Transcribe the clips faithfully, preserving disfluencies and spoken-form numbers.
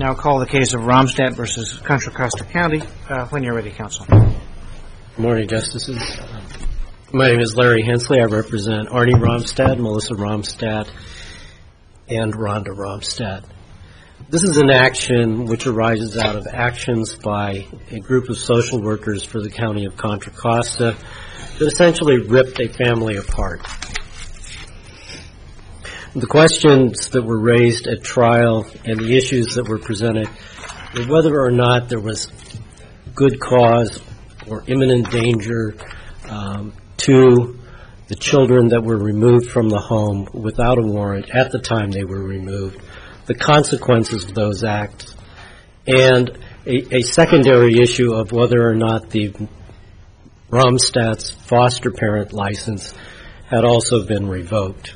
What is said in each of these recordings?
now call the case of Romstad versus Contra Costa County. Uh, when you're ready, counsel. Good morning, Justices. My name is Larry Hensley. I represent Arnie Romstad, Melissa Romstad, and Rhonda Romstad. This is an action which arises out of actions by a group of social workers for the County of Contra Costa that essentially ripped a family apart. The questions that were raised at trial and the issues that were presented were whether or not there was good cause or imminent danger um, to the children that were removed from the home without a warrant at the time they were removed, the consequences of those acts, and a, a secondary issue of whether or not the Romstad's foster parent license had also been revoked.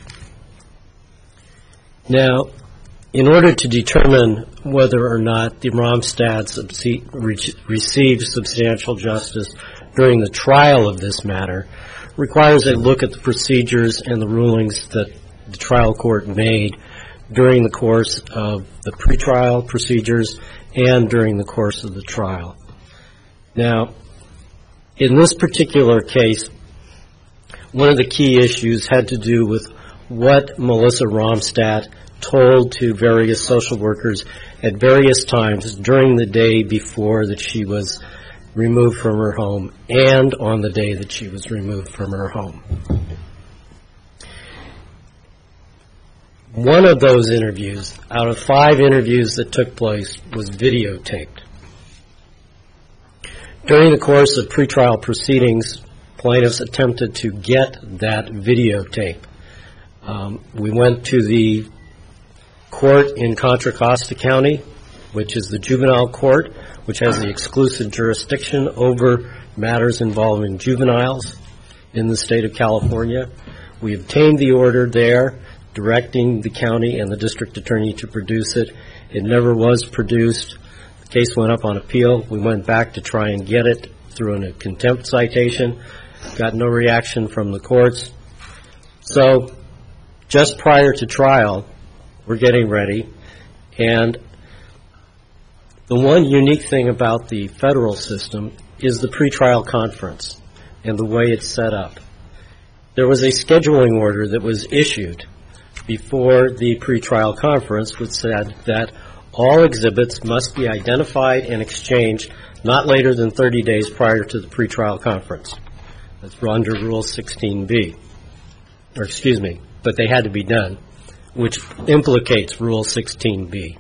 Now, in order to determine whether or not the Romstads received substantial justice during the trial of this matter requires a look at the procedures and the rulings that the trial court made during the course of the pretrial procedures and during the course of the trial. Now, in this particular case, one of the key issues had to do with what Melissa Romstad told to various social workers at various times during the day before that she was removed from her home and on the day that she was removed from her home. One of those interviews, out of five interviews that took place, was videotaped. During the course of pretrial proceedings, plaintiffs attempted to get that videotape. Um, we went to the court in Contra Costa County, which is the juvenile court, which has the exclusive jurisdiction over matters involving juveniles in the state of California. We obtained the order there directing the county and the district attorney to produce it. It never was produced. The case went up on appeal. We went back to try and get it through a contempt citation. Got no reaction from the courts. So just prior to trial, we're getting ready, and the one unique thing about the federal system is the pretrial conference and the way it's set up. There was a scheduling order that was issued before the pretrial conference which said that all exhibits must be identified and exchanged not later than thirty days prior to the pretrial conference. That's under Rule sixteen B. Or excuse me, but they had to be done, which implicates Rule sixteen B.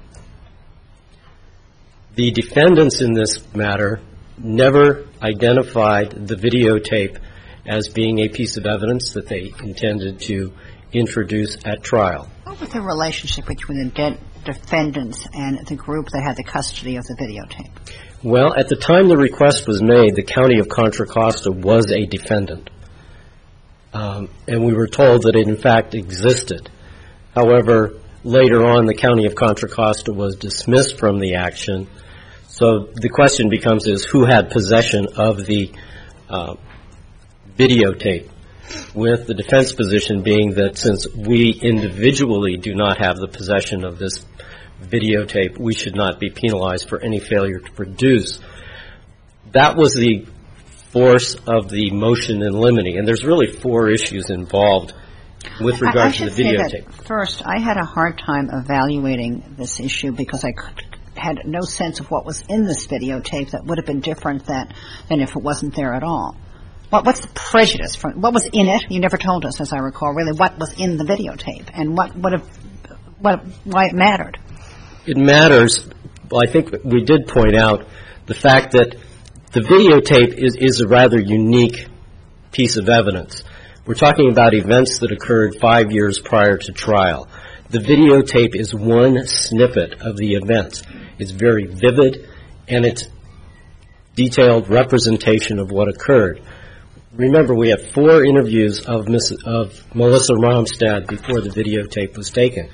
The defendants in this matter never identified the videotape as being a piece of evidence that they intended to introduce at trial. What was the relationship between the de- defendants and the group that had the custody of the videotape? Well, at the time the request was made, the County of Contra Costa was a defendant. Um, and we were told that it in fact existed. However, later on, the County of Contra Costa was dismissed from the action. So the question becomes is who had possession of the uh, videotape, with the defense position being that since we individually do not have the possession of this videotape, we should not be penalized for any failure to produce. That was the force of the motion in limine, and there's really four issues involved with regard to the videotape. First, I had a hard time evaluating this issue because I had no sense of what was in this videotape that would have been different than, than if it wasn't there at all. What, what's the prejudice from what was in it? You never told us, as I recall, really what was in the videotape and what would have, what, why it mattered. It matters. Well, I think we did point out the fact that the videotape is, is a rather unique piece of evidence. We're talking about events that occurred five years prior to trial. The videotape is one snippet of the events. It's very vivid, and it's detailed representation of what occurred. Remember, we have four interviews of, Miss, of Melissa Romstad before the videotape was taken.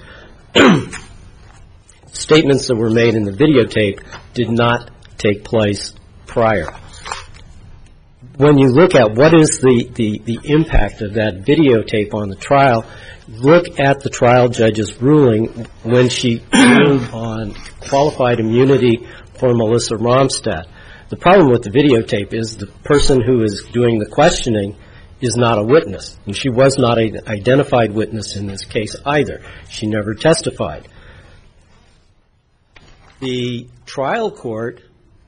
Statements that were made in the videotape did not take place prior. When you look at what is the, the, the impact of that videotape on the trial, look at the trial judge's ruling when she ruled on qualified immunity for Melissa Romstad. The problem with the videotape is the person who is doing the questioning is not a witness, and she was not an identified witness in this case either. She never testified. The trial court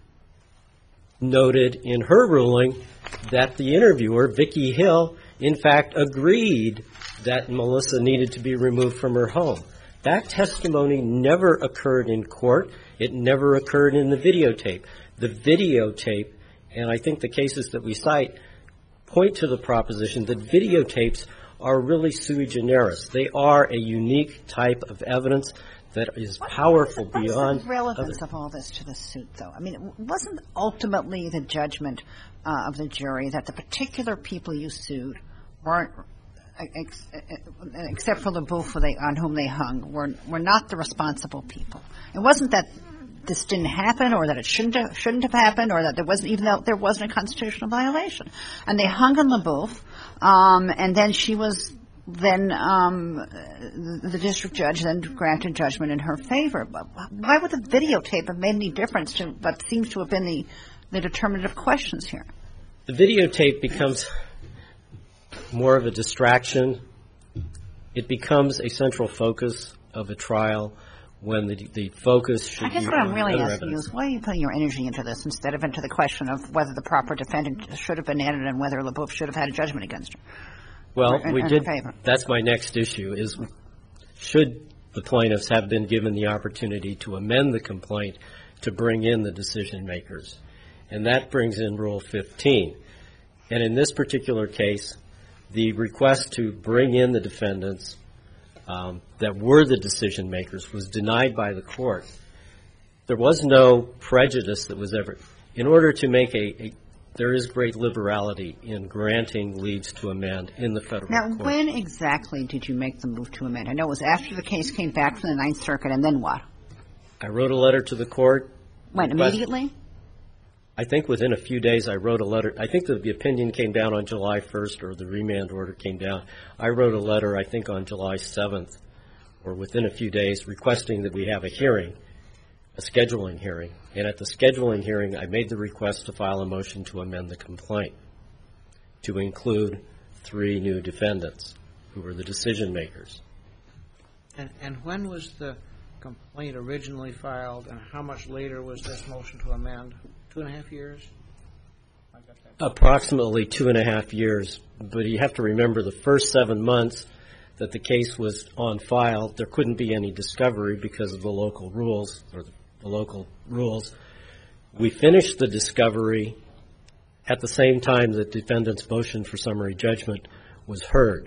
noted in her ruling that the interviewer, Vicki Hill, in fact agreed that Melissa needed to be removed from her home. That testimony never occurred in court. It never occurred in the videotape. The videotape, and I think the cases that we cite, point to the proposition that videotapes are really sui generis. They are a unique type of evidence that is powerful What's beyond the relevance other. of all this to the suit, though? I mean, it wasn't ultimately the judgment uh, of the jury that the particular people you sued weren't, ex- except for LaBouffe they, on whom they hung, were were not the responsible people. It wasn't that this didn't happen, or that it shouldn't have, shouldn't have happened, or that there wasn't, even though there wasn't a constitutional violation. And they hung on LaBouffe, um, and then she was. Then um, the, the district judge then granted judgment in her favor. Why would the videotape have made any difference to what seems to have been the, the determinative questions here? The videotape becomes more of a distraction. It becomes a central focus of a trial when the, the focus should be I guess what I'm really other asking you evidence. is why are you putting your energy into this instead of into the question of whether the proper defendant should have been added and whether LaBouffe should have had a judgment against her? Well, in- we in did. favor. That's my next issue: is should the plaintiffs have been given the opportunity to amend the complaint to bring in the decision makers, and that brings in Rule fifteen. And in this particular case, the request to bring in the defendants um, that were the decision makers was denied by the court. There was no prejudice that was ever. In order to make a, a there is great liberality in granting leaves to amend in the federal Now, court. when exactly did you make the move to amend? I know it was after the case came back from the Ninth Circuit, and then what? I wrote a letter to the court. When, request- immediately? I think within a few days I wrote a letter. I think that the opinion came down on July first, or the remand order came down. I wrote a letter, I think, on July seventh, or within a few days, requesting that we have a hearing, a scheduling hearing. And at the scheduling hearing, I made the request to file a motion to amend the complaint to include three new defendants who were the decision makers. And, and when was the complaint originally filed, and how much later was this motion to amend? Two and a half years? I got that. Approximately two and a half years. But you have to remember the first seven months that the case was on file, there couldn't be any discovery because of the local rules, or the local rules. We finished the discovery at the same time that defendant's motion for summary judgment was heard.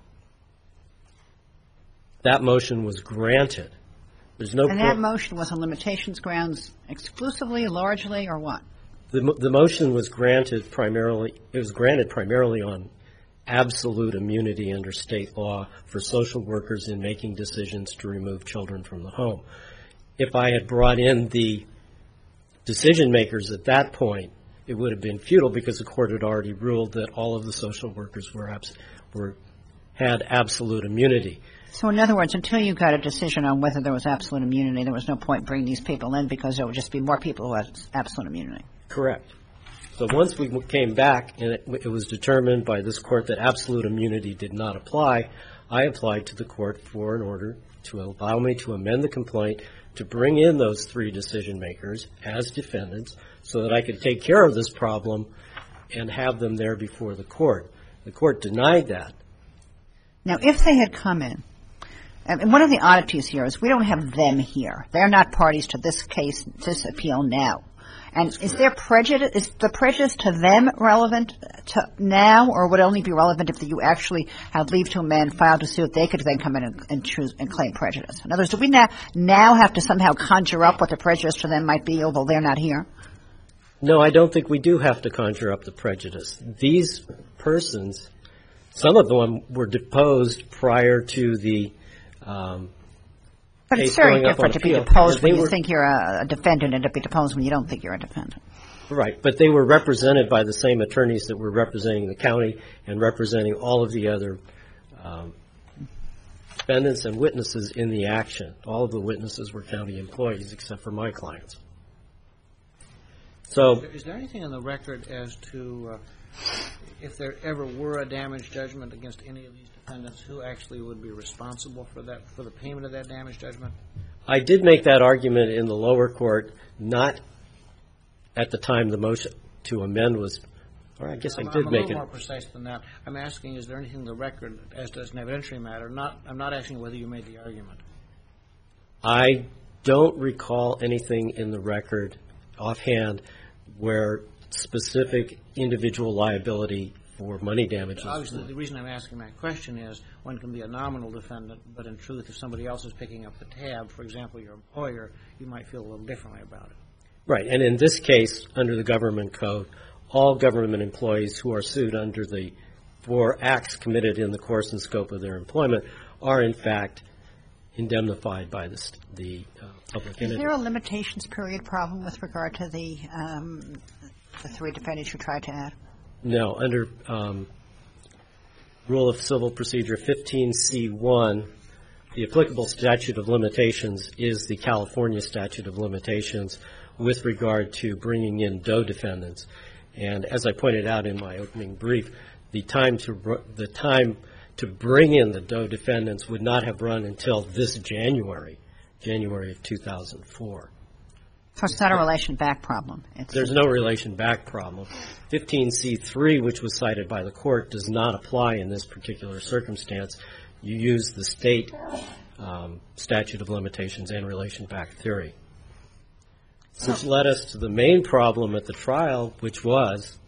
That motion was granted. There's no And that pro- motion was on limitations grounds exclusively, largely, or what? the, mo- the motion was granted primarily, it was granted primarily on absolute immunity under state law for social workers in making decisions to remove children from the home. If I had brought in the decision makers at that point, it would have been futile because the court had already ruled that all of the social workers were abs- were had absolute immunity. So in other words, until you got a decision on whether there was absolute immunity, there was no point bringing these people in because there would just be more people who had absolute immunity. Correct. So once we came back and it, it was determined by this court that absolute immunity did not apply, I applied to the court for an order to allow me to amend the complaint to bring in those three decision makers as defendants so that I could take care of this problem and have them there before the court. The court denied that. Now, if they had come in, and one of the oddities here is we don't have them here. They're not parties to this case, this appeal now. And is there prejudice, is the prejudice to them relevant to now, or would it only be relevant if you actually had leave to amend, filed a suit, they could then come in and, and choose and claim prejudice? In other words, do we now, now have to somehow conjure up what the prejudice to them might be, although they're not here? No, I don't think we do have to conjure up the prejudice. These persons, some of them were deposed prior to the um, But case it's very going up on different to be appeal. deposed They when you were- think you're a, a defendant and to be deposed when you don't think you're a defendant. Right, but they were represented by the same attorneys that were representing the county and representing all of the other um, defendants and witnesses in the action. All of the witnesses were county employees except for my clients. So, Is there anything in the record as to uh, if there ever were a damage judgment against any of these defendants, who actually would be responsible for that, for the payment of that damage judgment? I did make that argument in the lower court, not at the time the motion to amend was, or I guess I I'm, did I'm a make little it. more precise than that. I'm asking, is there anything in the record as does an evidentiary matter? Not, I'm not asking whether you made the argument. I don't recall anything in the record offhand where specific individual liability for money damages. Obviously, the reason I'm asking that question is one can be a nominal defendant, but in truth, if somebody else is picking up the tab, for example, your employer, you might feel a little differently about it. Right. And in this case, under the government code, all government employees who are sued under the for acts committed in the course and scope of their employment are, in fact, indemnified by the, the uh, public entity. Is there a limitations period problem with regard to the um, the three defendants you tried to add? No. Under um, Rule of Civil Procedure fifteen C one, the applicable statute of limitations is the California statute of limitations with regard to bringing in Doe defendants. And as I pointed out in my opening brief, the time to the time to bring in the Doe defendants would not have run until this January, January of two thousand four. So it's not a relation back problem. It's There's no relation back problem. fifteen C three, which was cited by the court, does not apply in this particular circumstance. You use the state um, statute of limitations and relation back theory. Which led us to the main problem at the trial, which was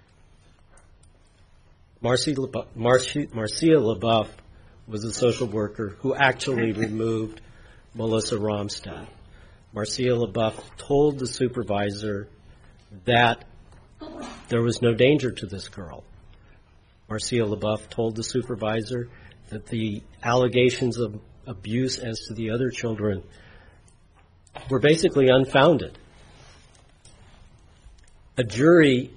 Marcia LaBeouf, Marcia, Marcia LaBeouf was a social worker who actually removed Melissa Romstad. Marcia LaBeouf told the supervisor that there was no danger to this girl. Marcia LaBeouf told the supervisor that the allegations of abuse as to the other children were basically unfounded. A jury,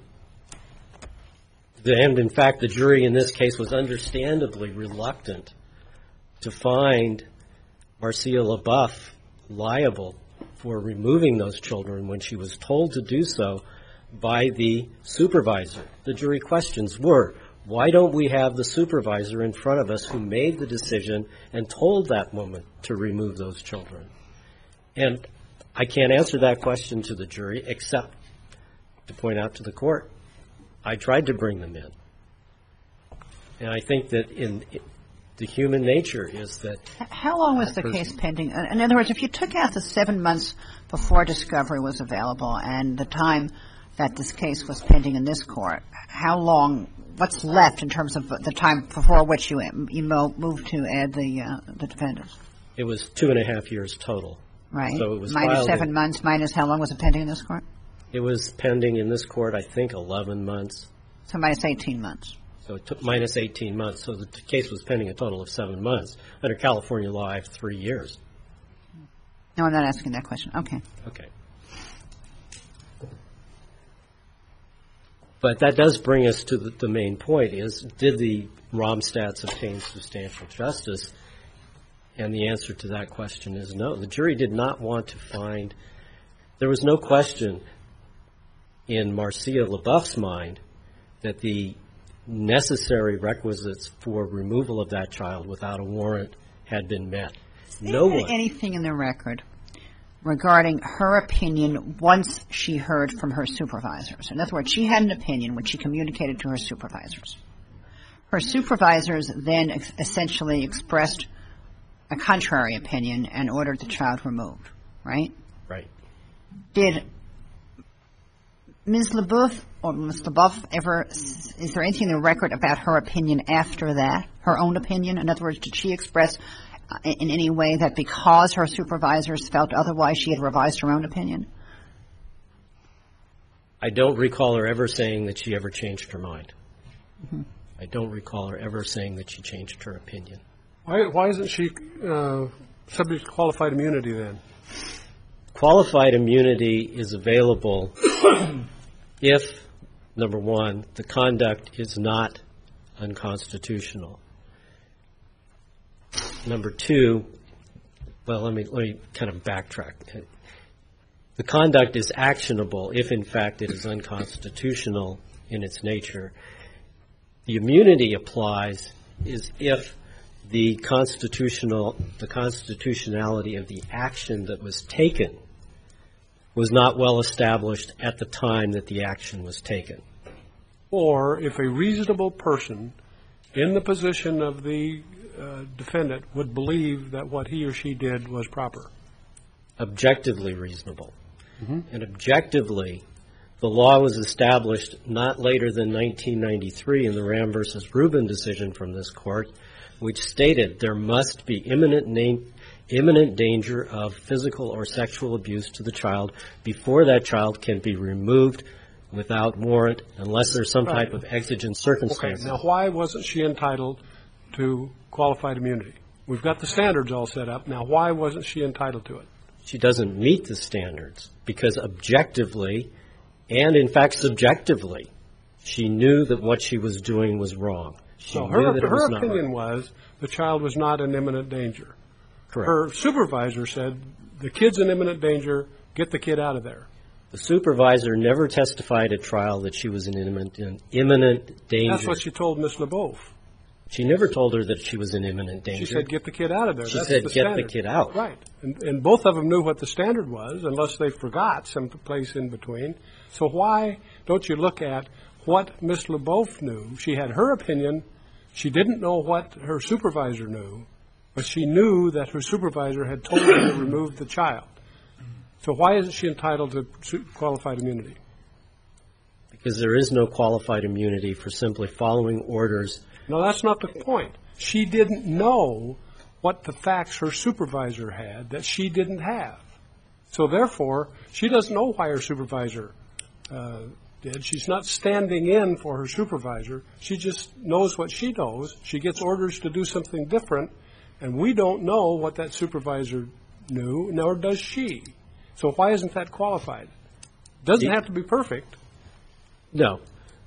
and in fact the jury in this case was understandably reluctant to find Marcia LaBeouf liable for removing those children when she was told to do so by the supervisor. The jury questions were, why don't we have the supervisor in front of us who made the decision and told that woman to remove those children? And I can't answer that question to the jury except to point out to the court, I tried to bring them in. And I think that in the human nature is that... How long was the case pending? In other words, if you took out the seven months before discovery was available and the time that this case was pending in this court, how long, what's left in terms of the time before which you, you moved to add the, uh, the defendants? It was two and a half years total. Right. So it was minus seven in, months, minus how long was it pending in this court? It was pending in this court, I think, eleven months. So minus eighteen months. So it took minus eighteen months. So the t- case was pending a total of seven months. Under California law, I have three years. No, I'm not asking that question. Okay. Okay. But that does bring us to the, the main point is, did the Romstads obtain substantial justice? And the answer to that question is no. The jury did not want to find, there was no question in Marcia LaBeouf's mind that the necessary requisites for removal of that child without a warrant had been met. No Is there one. anything in the record regarding her opinion once she heard from her supervisors? In other words, she had an opinion which she communicated to her supervisors. Her supervisors then ex- essentially expressed a contrary opinion and ordered the child removed, right? Right. Did Miz LaBeouf or Miz LaBeouf ever, is there anything in the record about her opinion after that, her own opinion? In other words, did she express in any way that because her supervisors felt otherwise, she had revised her own opinion? I don't recall her ever saying that she ever changed her mind. Mm-hmm. I don't recall her ever saying that she changed her opinion. Why, why isn't she uh, subject to qualified immunity then? Qualified immunity is available if, number one, the conduct is not unconstitutional. number two, well, let me, let me kind of backtrack. The conduct is actionable if, in fact, it is unconstitutional in its nature. The immunity applies is if the constitutional, the constitutionality of the action that was taken was not well established at the time that the action was taken. Or if a reasonable person in the position of the uh, defendant would believe that what he or she did was proper. Objectively reasonable. Mm-hmm. And objectively, the law was established not later than nineteen ninety-three in the Ram versus Rubin decision from this court, which stated there must be imminent name, imminent danger of physical or sexual abuse to the child before that child can be removed without warrant unless there's some right. type of exigent circumstance. Okay, now why wasn't she entitled to qualified immunity? We've got the standards all set up. Now why wasn't she entitled to it? She doesn't meet the standards because objectively and, in fact, subjectively, she knew that what she was doing was wrong. She so knew her, that it her was not opinion right. was the child was not in imminent danger. Correct. Her supervisor said, the kid's in imminent danger, get the kid out of there. The supervisor never testified at trial that she was in imminent, in imminent danger. That's what she told Miss LeBeouf. She never told her that she was in imminent danger. She said, get the kid out of there. She That's said, the get standard. the kid out. Right. And, and both of them knew what the standard was, unless they forgot some place in between. So why don't you look at what Miss LeBeouf knew? She had her opinion. She didn't know what her supervisor knew, but she knew that her supervisor had told her to remove the child. So why isn't she entitled to qualified immunity? Because there is no qualified immunity for simply following orders. No, that's not the point. She didn't know what the facts her supervisor had that she didn't have. So therefore, she doesn't know why her supervisor uh, did. She's not standing in for her supervisor. She just knows what she knows. She gets orders to do something different, and we don't know what that supervisor knew, nor does she. So why isn't that qualified? Doesn't have to be perfect. No.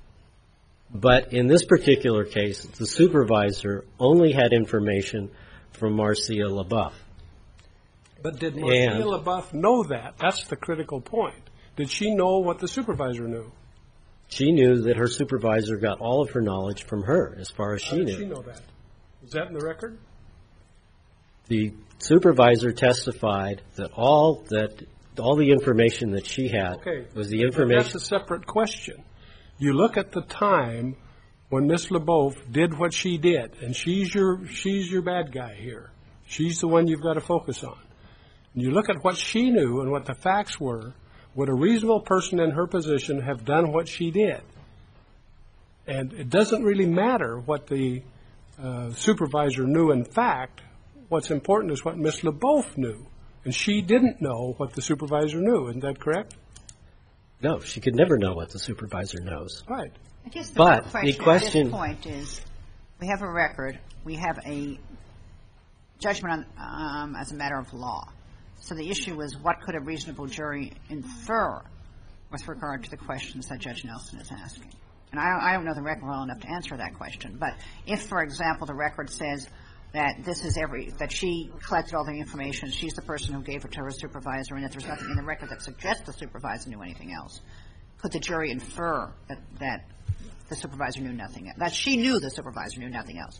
But in this particular case, the supervisor only had information from Marcia LeBeouf. But did Marcia And- LeBeouf know that? That's the critical point. Did she know what the supervisor knew? She knew that her supervisor got all of her knowledge from her, as far as she How did knew. she know that? Is that in the record? The supervisor testified that all that all the information that she had Okay. was the But information. that's a separate question. You look at the time when Miss LeBeouf did what she did, and she's your she's your bad guy here. She's the one you've got to focus on. And you look at what she knew and what the facts were. Would a reasonable person in her position have done what she did? And it doesn't really matter what the uh, supervisor knew in fact. What's important is what Miss LeBeouf knew. And she didn't know what the supervisor knew. Isn't that correct? No, she could never know what the supervisor knows. Right. I guess the But question, the question- at this point is, we have a record, we have a judgment on, um, as a matter of law. So the issue is, what could a reasonable jury infer with regard to the questions that Judge Nelson is asking? And I, I don't know the record well enough to answer that question. But if, for example, the record says that this is every that she collected all the information, she's the person who gave it to her supervisor, and that there's nothing in the record that suggests the supervisor knew anything else, could the jury infer that, that the supervisor knew nothing, that she knew the supervisor knew nothing else?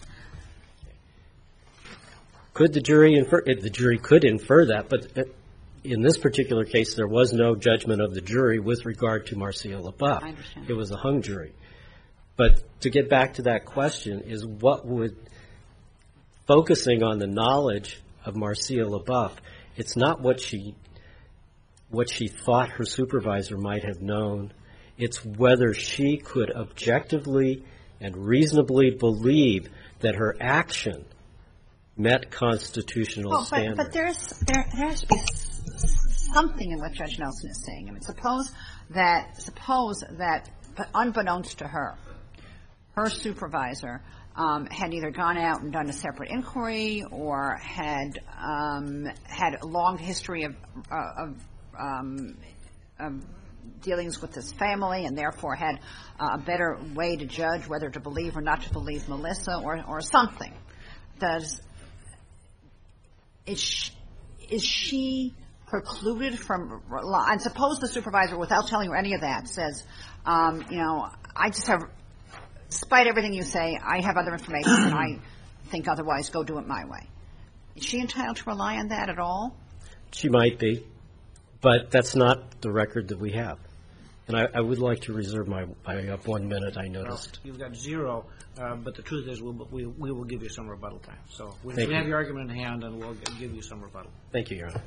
Could the jury infer? The jury could infer that, but in this particular case, there was no judgment of the jury with regard to Marcia LeBeouf. I understand. It was a hung jury. But to get back to that question is, what would focusing on the knowledge of Marcia LeBeouf, it's not what she what she thought her supervisor might have known. It's whether she could objectively and reasonably believe that her action met constitutional Well, but, standards. but there's there, there has to be something in what Judge Nelson is saying. I mean, suppose that suppose that, unbeknownst to her, her supervisor um, had either gone out and done a separate inquiry, or had um, had a long history of, uh, of, um, of dealings with this family, and therefore had uh, a better way to judge whether to believe or not to believe Melissa, or or something. Does is she, is she precluded from, and suppose the supervisor, without telling her any of that, says, um, you know, I just have, despite everything you say, I have other information and I think otherwise, go do it my way. Is she entitled to rely on that at all? She might be, but that's not the record that we have. And I, I would like to reserve my, I have one minute, I noticed. Well, you've got zero, uh, but the truth is we'll, we, we will give you some rebuttal time. So we, Thank we you. have your argument in hand, and we'll g- give you some rebuttal. Thank you, Your Honor.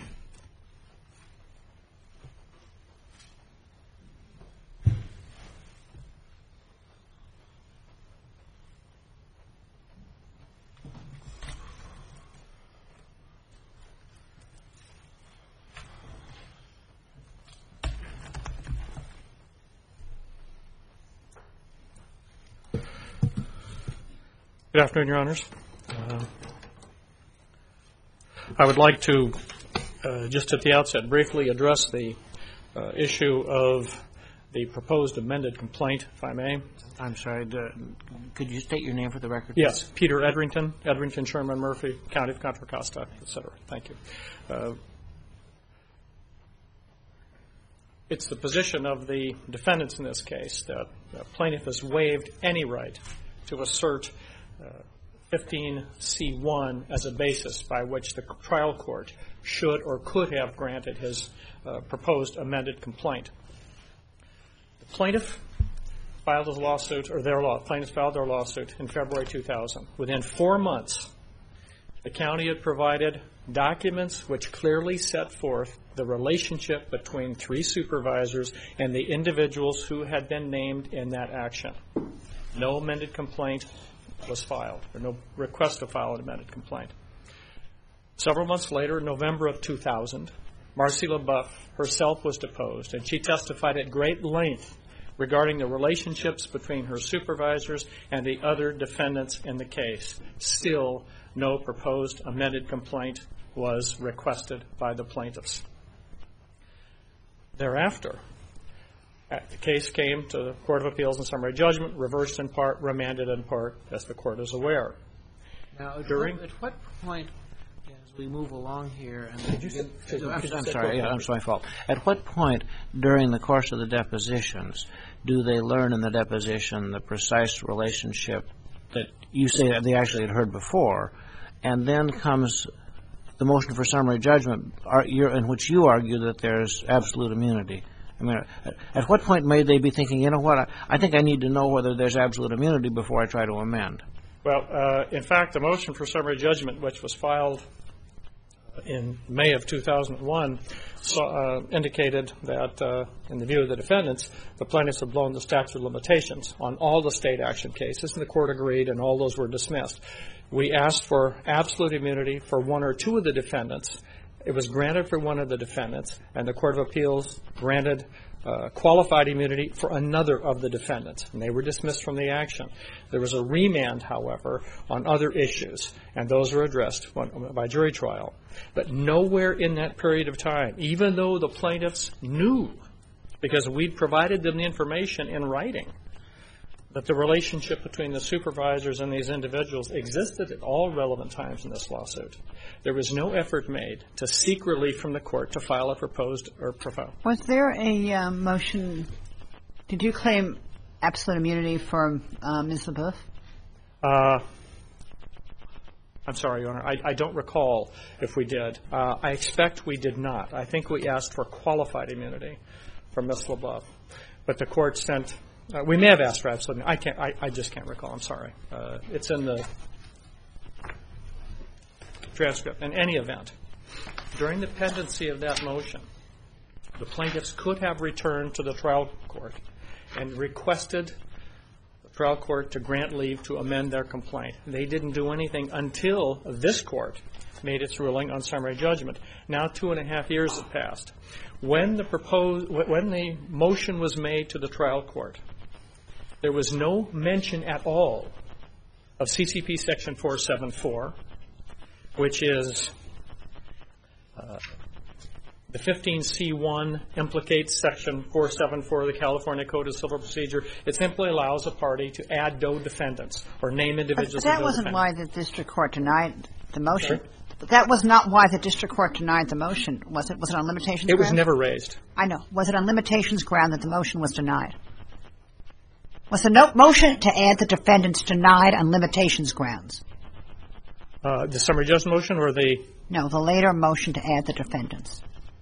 Good afternoon, Your Honors. Uh, I would like to, uh, just at the outset, briefly address the uh, issue of the proposed amended complaint, if I may. I'm sorry, d- could you state your name for the record? Yes, Peter Edrington, Edrington, Sherman, Murphy, County of Contra Costa, et cetera. Thank you. Uh, it's the position of the defendants in this case that the plaintiff has waived any right to assert Uh, fifteen C one as a basis by which the trial court should or could have granted his uh, proposed amended complaint. The plaintiff filed his lawsuit, or their law, plaintiffs filed their lawsuit in February two thousand. Within four months, the county had provided documents which clearly set forth the relationship between three supervisors and the individuals who had been named in that action. No amended complaint was filed, or no request to file an amended complaint. Several months later, in November of two thousand, Marcy LaBeouf herself was deposed, and she testified at great length regarding the relationships between her supervisors and the other defendants in the case. Still, no proposed amended complaint was requested by the plaintiffs. Thereafter, the case came to the Court of Appeals and summary judgment, reversed in part, remanded in part, as the Court is aware. Now, at During- what, at what point, as we move along here, and Could you say- I'm, could you I'm say sorry, what- yeah, I'm my fault. At what point during the course of the depositions do they learn in the deposition the precise relationship that you say that they actually had heard before, and then comes the motion for summary judgment, are, you're, in which you argue that there's absolute immunity? I mean, at, at what point may they be thinking, you know what, I, I think I need to know whether there's absolute immunity before I try to amend? Well, uh, in fact, the motion for summary judgment, which was filed in May of two thousand one, so, uh, indicated that, uh, in the view of the defendants, the plaintiffs had blown the statute of limitations on all the state action cases, and the court agreed, and all those were dismissed. We asked for absolute immunity for one or two of the defendants. It was granted for one of the defendants, and the Court of Appeals granted uh, qualified immunity for another of the defendants, and they were dismissed from the action. There was a remand, however, on other issues, and those were addressed by jury trial. But nowhere in that period of time, even though the plaintiffs knew, because we'd provided them the information in writing, that the relationship between the supervisors and these individuals existed at all relevant times in this lawsuit. There was no effort made to seek relief from the court to file a proposed or profile. Was there a uh, motion, did you claim absolute immunity for uh, Miz LaBeouf? Uh, I'm sorry, Your Honor. I, I don't recall if we did. Uh, I expect we did not. I think we asked for qualified immunity for Miz LaBeouf. But the court sent... Uh, we may have asked for absolute. I can't. I, I just can't recall. I'm sorry. Uh, it's in the transcript. In any event, during the pendency of that motion, the plaintiffs could have returned to the trial court and requested the trial court to grant leave to amend their complaint. They didn't do anything until this court made its ruling on summary judgment. Now two and a half years have passed. When the proposed, when the motion was made to the trial court, there was no mention at all of C C P Section four seventy-four, which is uh, the fifteen C one implicates Section four seventy-four of the California Code of Civil Procedure. It simply allows a party to add no defendants or name individuals. But that as no wasn't defendants. why the district court denied the motion. Sorry? That was not why the district court denied the motion, was it? Was it on limitations It grounds? was never raised. I know. Was it on limitations ground that the motion was denied? Was the no- motion to add the defendants denied on limitations grounds? Uh, the summary judgment motion or the... No, the later motion to add the defendants.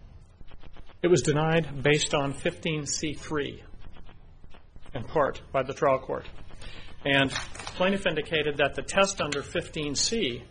It was denied based on fifteen C three, in part, by the trial court. And plaintiff indicated that the test under fifteen C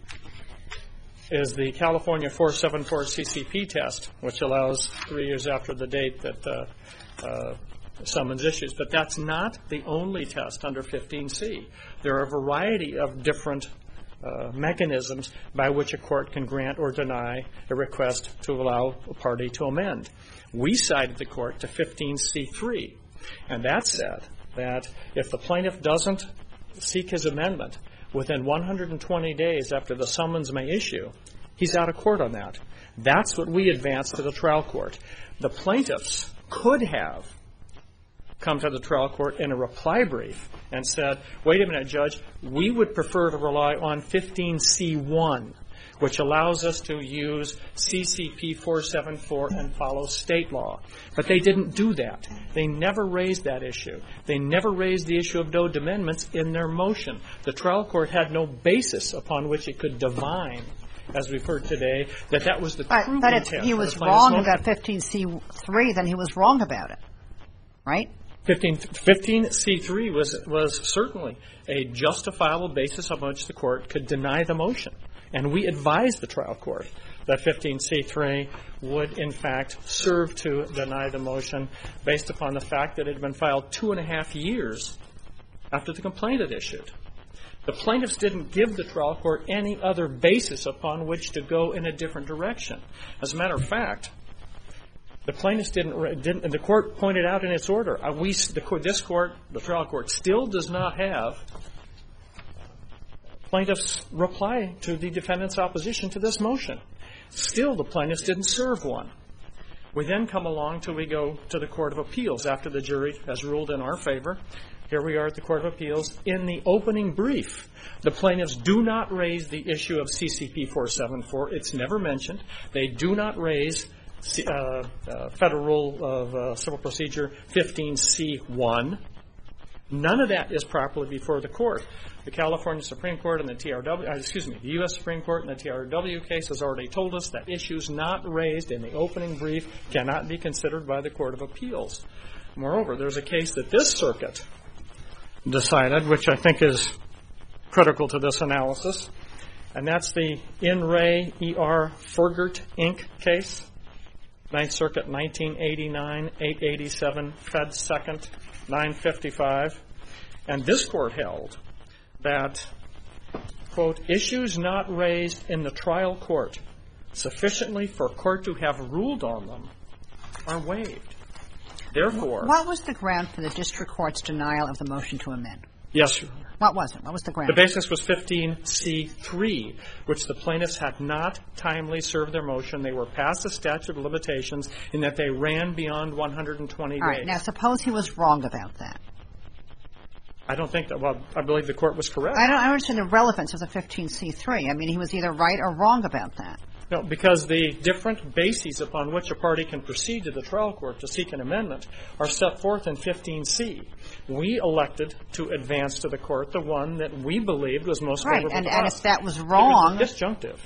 is the California four seventy-four C C P test, which allows three years after the date that uh, uh, summons issues. But that's not the only test under fifteen C. There are a variety of different uh, mechanisms by which a court can grant or deny a request to allow a party to amend. We cited the court to fifteen C three, and that said that if the plaintiff doesn't seek his amendment within one hundred twenty days after the summons may issue, he's out of court on that. That's what we advanced to the trial court. The plaintiffs could have come to the trial court in a reply brief and said, wait a minute, Judge, we would prefer to rely on fifteen C one, which allows us to use C C P four seventy-four and follow state law. But they didn't do that. They never raised that issue. They never raised the issue of Doe amendments in their motion. The trial court had no basis upon which it could divine, as we've heard today, that that was the But, true but intent if he of the was plaintiff's wrong motion. about fifteen C three, then he was wrong about it, right? fifteen, fifteen C three was, was certainly a justifiable basis on which the court could deny the motion. And we advised the trial court that fifteen C three would, in fact, serve to deny the motion based upon the fact that it had been filed two and a half years after the complaint had issued. The plaintiffs didn't give the trial court any other basis upon which to go in a different direction. As a matter of fact, the plaintiffs didn't, didn't and the court pointed out in its order, uh, we, the court, this court, the trial court, still does not have plaintiffs' reply to the defendant's opposition to this motion. Still, the plaintiffs didn't serve one. We then come along till we go to the Court of Appeals after the jury has ruled in our favor. Here we are at the Court of Appeals. In the opening brief, the plaintiffs do not raise the issue of C C P four seventy-four. It's never mentioned. They do not raise uh, uh, Federal Rule of uh, Civil Procedure fifteen C one. None of that is properly before the court. The California Supreme Court and the T R W, uh, excuse me, the U S Supreme Court and the T R W case has already told us that issues not raised in the opening brief cannot be considered by the Court of Appeals. Moreover, there's a case that this circuit decided, which I think is critical to this analysis, and that's the In Re E R Fergert Incorporated case, Ninth Circuit, nineteen eighty-nine, eight eighty-seven, Fed Second, nine fifty-five. And this court held that, quote, issues not raised in the trial court sufficiently for a court to have ruled on them are waived. Therefore, What was the ground for the district court's denial of the motion to amend? yes, Your Honor. What was it? What was the ground? The basis was fifteen C three, which the plaintiffs had not timely served their motion. They were past the statute of limitations in that they ran beyond one hundred twenty All right. days. Now, suppose he was wrong about that. I don't think that, well, I believe the court was correct. I don't I don't understand the relevance of the fifteen C three. I mean, he was either right or wrong about that. No, because the different bases upon which a party can proceed to the trial court to seek an amendment are set forth in fifteen C. We elected to advance to the court the one that we believed was most Right. favorable And, to and us. if that was It wrong. was disjunctive.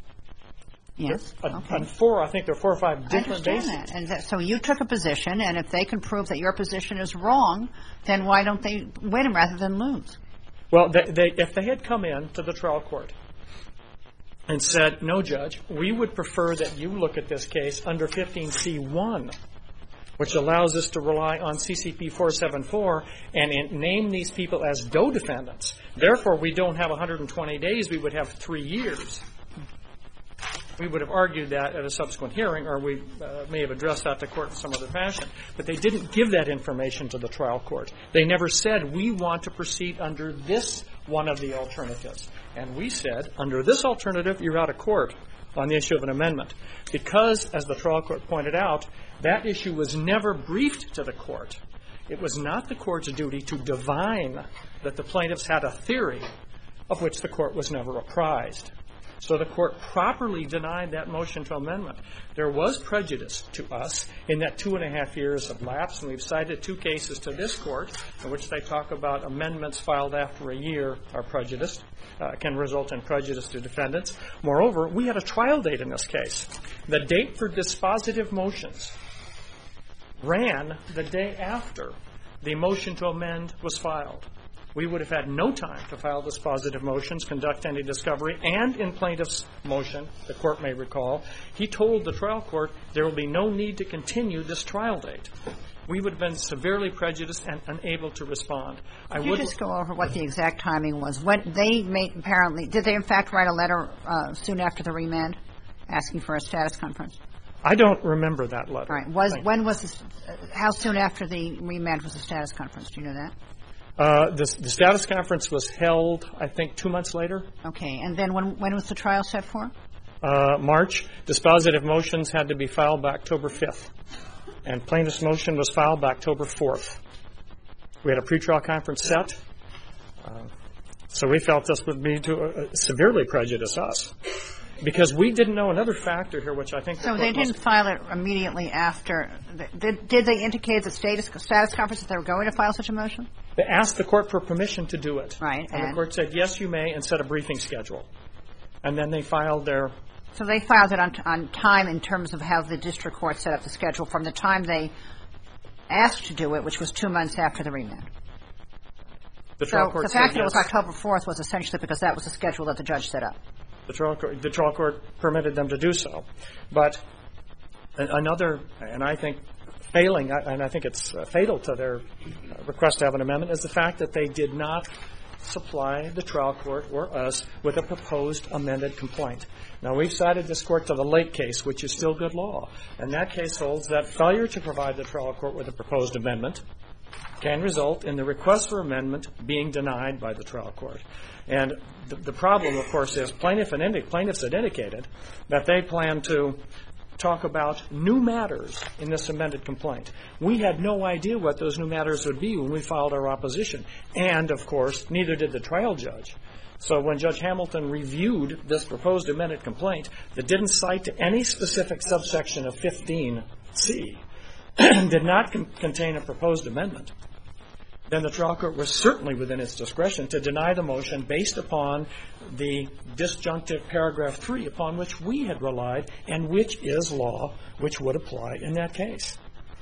Yes. On, Okay. on four, I think there are four or five I different understand bases. that. And that, so you took a position, and if they can prove that your position is wrong, then why don't they win him rather than lose? Well, they, they, if they had come in to the trial court and said, no, Judge, we would prefer that you look at this case under fifteen C one, which allows us to rely on C C P four seventy-four and in, name these people as Doe defendants. Therefore, we don't have one hundred twenty days. We would have three years. We would have argued that at a subsequent hearing, or we uh, may have addressed that to court in some other fashion. But they didn't give that information to the trial court. They never said, we want to proceed under this one of the alternatives. And we said, under this alternative, you're out of court on the issue of an amendment. Because, as the trial court pointed out, that issue was never briefed to the court. It was not the court's duty to divine that the plaintiffs had a theory of which the court was never apprised. So the court properly denied that motion to amendment. There was prejudice to us in that two and a half years of lapse, and we've cited two cases to this court in which they talk about amendments filed after a year are prejudiced, uh, can result in prejudice to defendants. Moreover, we had a trial date in this case. The date for dispositive motions ran the day after the motion to amend was filed. We would have had no time to file dispositive motions, conduct any discovery, and in plaintiff's motion, the court may recall, he told the trial court there will be no need to continue this trial date. We would have been severely prejudiced and unable to respond. I Could you would just go over what the exact timing was? When they made, apparently, did they in fact write a letter uh, soon after the remand asking for a status conference? I don't remember that letter. All right. Was, Thank when was this, uh, how soon after the remand was the status conference? Do you know that? Uh, the, the status conference was held, I think, two months later. Okay. And then when, when was the trial set for? Uh, March. Dispositive motions had to be filed by October fifth. And plaintiff's motion was filed by October fourth. We had a pretrial conference set. Uh, so we felt this would be to uh, severely prejudice us. Because we didn't know another factor here, which I think... So the they didn't must... file it immediately after. Did, did they indicate the status, status conference that they were going to file such a motion? They asked the court for permission to do it. Right. And, and the court said, yes, you may, and set a briefing schedule. And then they filed their... So they filed it on, on time in terms of how the district court set up the schedule from the time they asked to do it, which was two months after the remand. The trial so court the fact said that it was yes. October fourth was essentially because that was the schedule that the judge set up. The trial court, the trial court permitted them to do so. But another, and I think failing, and I think it's fatal to their request to have an amendment, is the fact that they did not supply the trial court or us with a proposed amended complaint. Now, we've cited this court to the Lake case, which is still good law. And that case holds that failure to provide the trial court with a proposed amendment can result in the request for amendment being denied by the trial court. And the, the problem, of course, is plaintiff and indi- plaintiffs had indicated that they plan to talk about new matters in this amended complaint. We had no idea what those new matters would be when we filed our opposition. And, of course, neither did the trial judge. So when Judge Hamilton reviewed this proposed amended complaint that didn't cite to any specific subsection of fifteen C, did not con- contain a proposed amendment, then the trial court was certainly within its discretion to deny the motion based upon the disjunctive paragraph three upon which we had relied and which is law, which would apply in that case.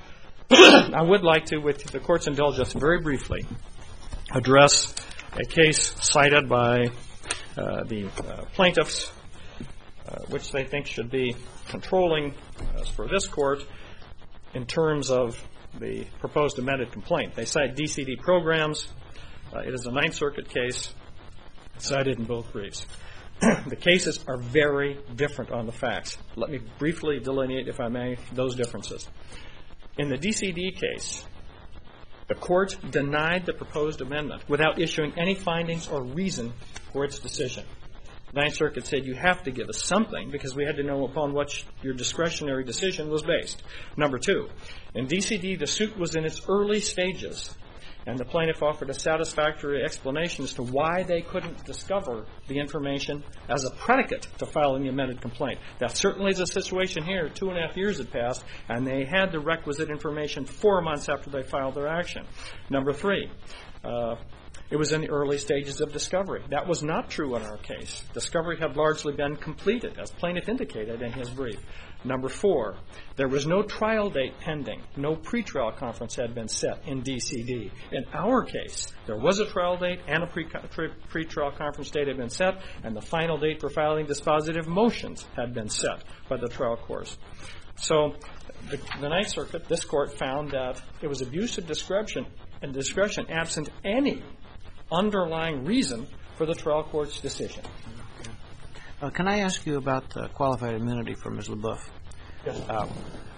I would like to, with the court's indulgence, very briefly address a case cited by uh, the uh, plaintiffs, uh, which they think should be controlling as for this court in terms of the proposed amended complaint. They cite D C D programs. Uh, it is a Ninth Circuit case cited in both briefs. The cases are very different on the facts. Let me briefly delineate, if I may, those differences. In the D C D case, the court denied the proposed amendment without issuing any findings or reason for its decision. The Ninth Circuit said you have to give us something because we had to know upon what your discretionary decision was based. Number two, in D C D, the suit was in its early stages, and the plaintiff offered a satisfactory explanation as to why they couldn't discover the information as a predicate to filing the amended complaint. That certainly is the situation here. Two and a half years had passed, and they had the requisite information four months after they filed their action. Number three, uh, it was in the early stages of discovery. That was not true in our case. Discovery had largely been completed, as plaintiff indicated in his brief. Number four, there was no trial date pending. No pretrial conference had been set in D C D. In our case, there was a trial date and a pre- pre- pretrial conference date had been set, and the final date for filing dispositive motions had been set by the trial court. So the, the Ninth Circuit, this court, found that it was abuse of discretion and discretion absent any underlying reason for the trial court's decision. Uh, can I ask you about uh, qualified immunity for Miz LaBeouf? Yes. Uh,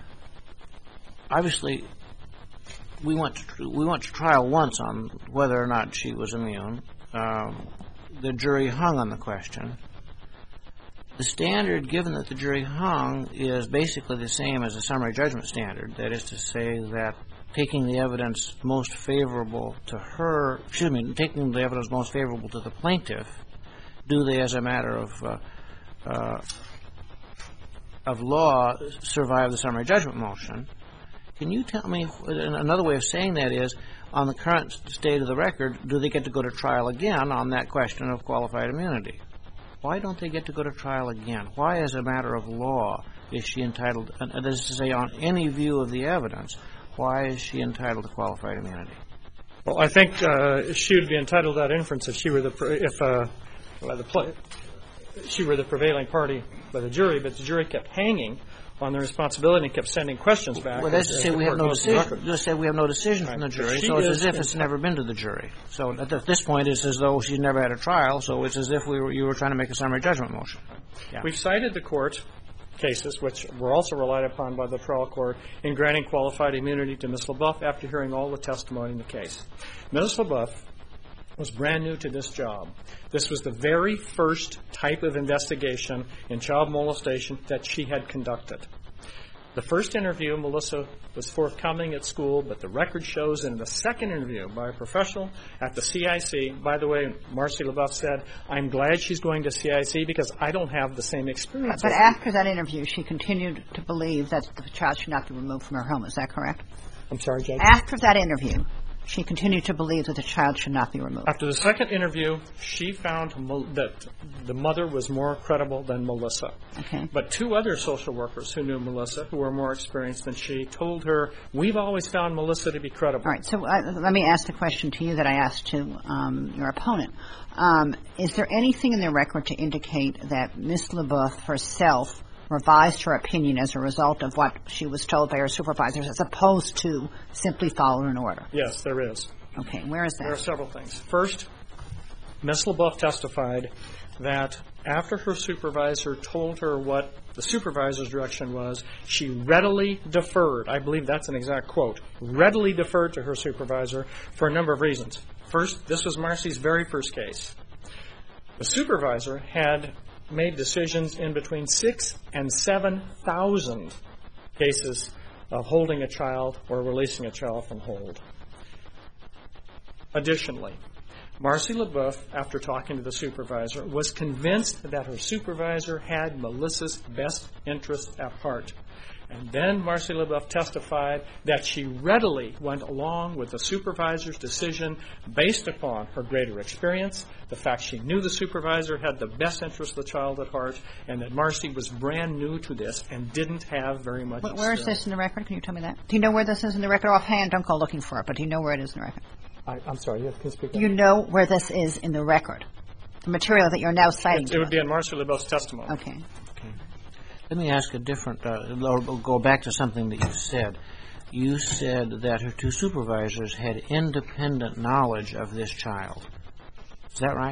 obviously, we went to, we went to trial once on whether or not she was immune. Um, the jury hung on the question. The standard, given that the jury hung, is basically the same as a summary judgment standard. That is to say that taking the evidence most favorable to her, excuse me, taking the evidence most favorable to the plaintiff, do they, as a matter of uh, uh, of law survive the summary judgment motion. Can you tell me, another way of saying that is, on the current state of the record, do they get to go to trial again on that question of qualified immunity? Why don't they get to go to trial again? Why, as a matter of law, is she entitled, and that is to say, on any view of the evidence, why is she entitled to qualified immunity? Well, I think uh, she would be entitled to that inference if she were the if uh, well, the play, she were the prevailing party by the jury, but the jury kept hanging on the responsibility and kept sending questions back. Well, that's to say we have no decision. Just say we have no decision from the jury, so it's as if it's never been to the jury. So at this point, it's as though she's never had a trial. So it's as if we were you were trying to make a summary judgment motion. Yeah. We've cited the court cases, which were also relied upon by the trial court in granting qualified immunity to Miz LaBeouf after hearing all the testimony in the case. Miz LaBeouf was brand new to this job. This was the very first type of investigation in child molestation that she had conducted. The first interview, Melissa was forthcoming at school, but the record shows in the second interview by a professional at the C I C, by the way, Marcy LaBeouf said, I'm glad she's going to C I C because I don't have the same experience. But after that interview, she continued to believe that the child should not be removed from her home. Is that correct? I'm sorry, Judge? After that interview, she continued to believe that the child should not be removed. After the second interview, she found that the mother was more credible than Melissa. Okay. But two other social workers who knew Melissa, who were more experienced than she, told her, we've always found Melissa to be credible. All right. So uh, let me ask the question to you that I asked to um, your opponent. Um, is there anything in the record to indicate that Miz LaBeouf herself revised her opinion as a result of what she was told by her supervisors as opposed to simply following an order? Yes, there is. Okay, where is that? There are several things. First, Miz LaBeouf testified that after her supervisor told her what the supervisor's direction was, she readily deferred. I believe that's an exact quote. Readily deferred to her supervisor for a number of reasons. First, this was Marcy's very first case. The supervisor had made decisions in between six and seven thousand cases of holding a child or releasing a child from hold. Additionally, Marcy LaBeouf, after talking to the supervisor, was convinced that her supervisor had Melissa's best interests at heart. And then Marcy LaBeouf testified that she readily went along with the supervisor's decision based upon her greater experience, the fact she knew the supervisor had the best interest of the child at heart, and that Marcy was brand new to this and didn't have very much experience. Where is this in the record? Can you tell me that? Do you know where this is in the record offhand? Don't go looking for it, but do you know where it is in the record? I, I'm sorry, yes, can you speak? Do you know where this is in the record? The material that you're now citing. It, it would be in Marcy LaBeouf's testimony. Okay. Let me ask a different, uh, or go back to something that you said. You said that her two supervisors had independent knowledge of this child. Is that right?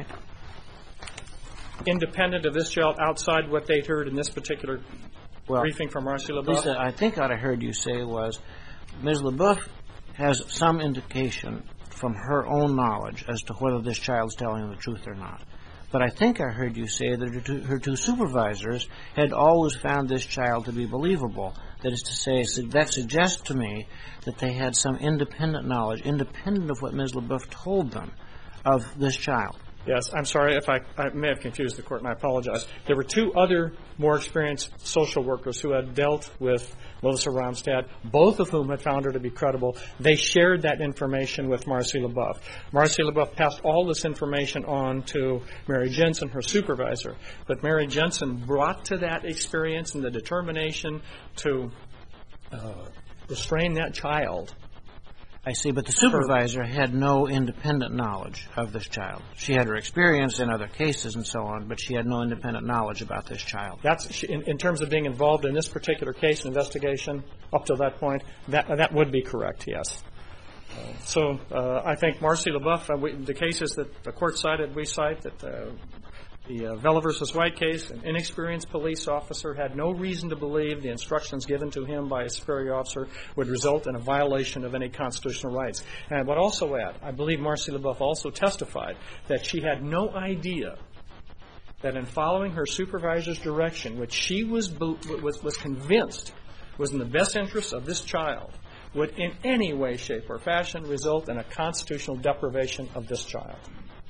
Independent of this child, outside what they'd heard in this particular well, briefing from Marcy LaBeouf? Lisa, I think what I heard you say was Miz LaBeouf has some indication from her own knowledge as to whether this child's telling the truth or not. But I think I heard you say that her two, her two supervisors had always found this child to be believable. That is to say, that suggests to me that they had some independent knowledge, independent of what Miz LaBeouf told them, of this child. Yes, I'm sorry if I, I may have confused the court, and I apologize. There were two other more experienced social workers who had dealt with Melissa Ronstadt, both of whom had found her to be credible. They shared that information with Marcy LaBeouf. Marcy LaBeouf passed all this information on to Mary Jensen, her supervisor. But Mary Jensen brought to that experience and the determination to uh, restrain that child. I see, but the supervisor had no independent knowledge of this child. She had her experience in other cases and so on, but she had no independent knowledge about this child. That's in, in terms of being involved in this particular case investigation up to that point. That that would be correct, yes. Uh, so uh, I think Marcy LaBeouf, uh, we, the cases that the court cited, we cite that uh, the uh, Vela versus White case, an inexperienced police officer had no reason to believe the instructions given to him by a superior officer would result in a violation of any constitutional rights. And I would also add, I believe Marcy LaBeouf also testified that she had no idea that in following her supervisor's direction, which she was was, was convinced was in the best interest of this child, would in any way, shape, or fashion result in a constitutional deprivation of this child.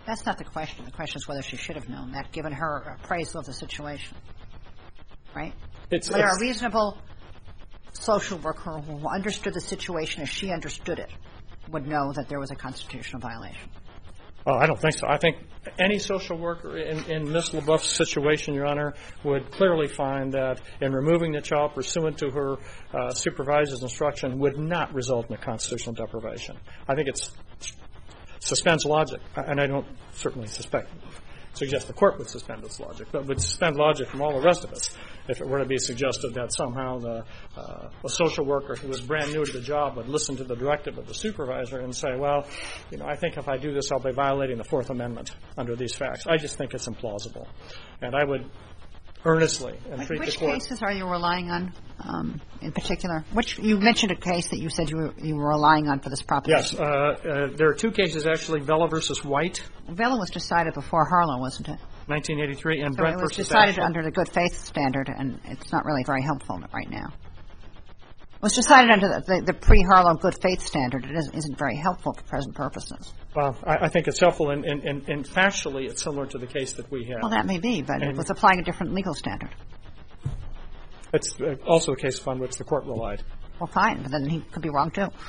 That's not the question. The question is whether she should have known that, given her appraisal of the situation. Right? It's, whether it's, a reasonable social worker who understood the situation as she understood it would know that there was a constitutional violation. Well, I don't think so. I think any social worker in, in Miz LaBeouf's situation, Your Honor, would clearly find that in removing the child pursuant to her uh, supervisor's instruction would not result in a constitutional deprivation. I think it's suspends logic, and I don't certainly suspect, suggest the court would suspend its logic, but would suspend logic from all the rest of us if it were to be suggested that somehow the, uh, a social worker who was brand new to the job would listen to the directive of the supervisor and say, well, you know, I think if I do this, I'll be violating the Fourth Amendment under these facts. I just think it's implausible. And I would earnestly entreat Which the court. Which cases are you relying on um, in particular? Which you mentioned a case that you said you were, you were relying on for this proposition. Yes. Uh, uh, there are two cases, actually, Vela versus White. Vela was decided before Harlow, wasn't it? nineteen eighty-three, and so Brent it was versus decided Ashford. under the good faith standard, and it's not really very helpful right now. It was decided under the, the, the pre-Harlow good faith standard. It isn't, isn't very helpful for present purposes. Well, I, I think it's helpful, and in, in, in factually it's similar to the case that we have. Well, that may be, but and it was applying a different legal standard. It's uh, also a case upon which the court relied. Well, fine, but then he could be wrong, too.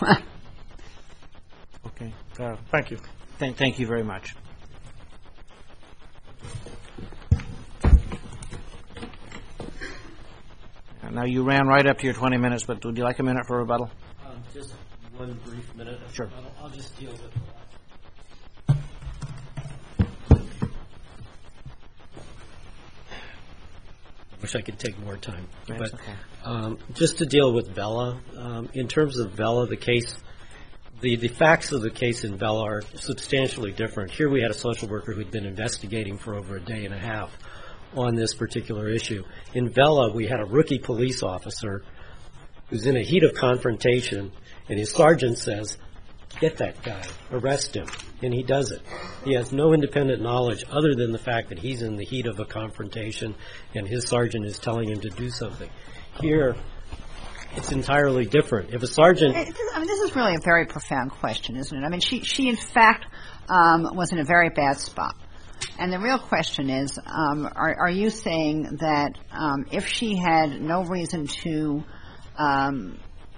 Okay. Uh, thank you. Thank, thank you very much. Now, you ran right up to your twenty minutes, but would you like a minute for rebuttal? Um, just one brief minute. Sure. I'll, I'll just deal with wish I could take more time. That's but okay. um, just to deal with Vela, um, in terms of Vela, the case, the, the facts of the case in Vela are substantially different. Here we had a social worker who'd been investigating for over a day and a half on this particular issue. In Vela, we had a rookie police officer who's in a heat of confrontation, and his sergeant says, get that guy, arrest him, and he does it. He has no independent knowledge other than the fact that he's in the heat of a confrontation and his sergeant is telling him to do something. Here, it's entirely different. If a sergeant... I mean, this is really a very profound question, isn't it? I mean, she, she in fact, um, was in a very bad spot. And the real question is, um, are, are you saying that um, if she had no reason to um,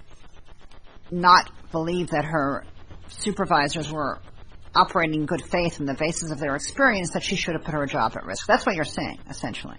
not believe that her supervisors were operating in good faith on the basis of their experience, that she should have put her job at risk? That's what you're saying, essentially.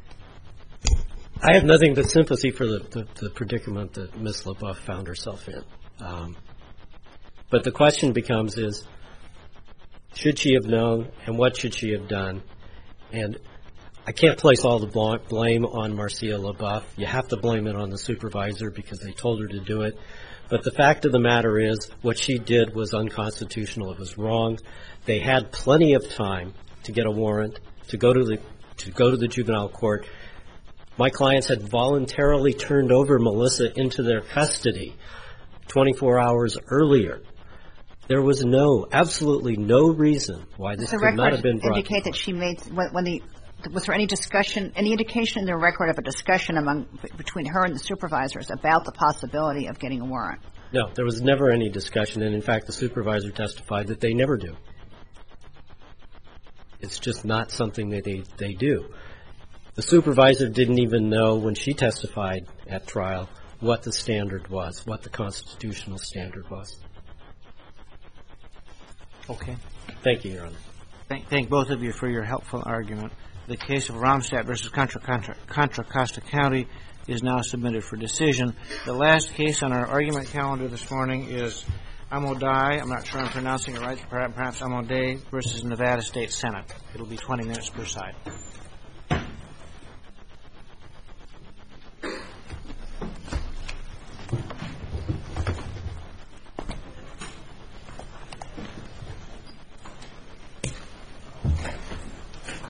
I have nothing but sympathy for the, the, the predicament that Miz LaBeouf found herself in. Um, but the question becomes is, should she have known, and what should she have done? And I can't place all the bl- blame on Marcia LaBeouf. You have to blame it on the supervisor because they told her to do it. But the fact of the matter is, what she did was unconstitutional. It was wrong. They had plenty of time to get a warrant, to go to the to go to the juvenile court. My clients had voluntarily turned over Melissa into their custody twenty-four hours earlier. There was no, absolutely no reason why this the could not have been brought. Indicate that she made when, when the was there any discussion, any indication in the record of a discussion among between her and the supervisors about the possibility of getting a warrant? No, there was never any discussion, and in fact, the supervisor testified that they never do. It's just not something that they, they do. The supervisor didn't even know when she testified at trial what the standard was, what the constitutional standard was. Okay. Thank you, Your Honor. Thank, thank both of you for your helpful argument. The case of Romstadt versus Contra, Contra, Contra Costa County is now submitted for decision. The last case on our argument calendar this morning is Amodai, I'm not sure I'm pronouncing it right, perhaps Amodai versus Nevada State Senate. It'll be twenty minutes per side.